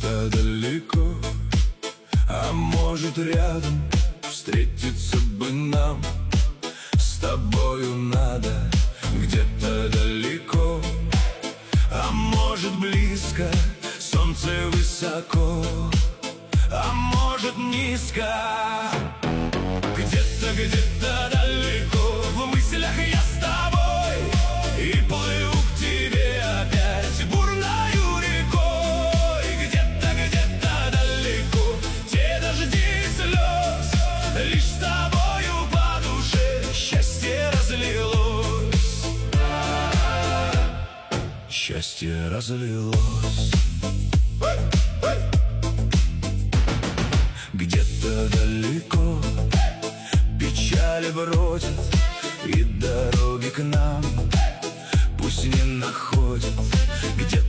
где-то далеко, а может рядом, встретиться бы нам. С тобою надо где-то далеко, а может близко, солнце высоко, а может низко. Где-то далеко, в мыслях я с тобой, и плыву к тебе опять бурною рекой. Где-то далеко, те дожди слез, лишь с тобою по душе счастье разлилось. Счастье разлилось. Где-то далеко печали бродят, и дороги к нам пусть не находят. Где-то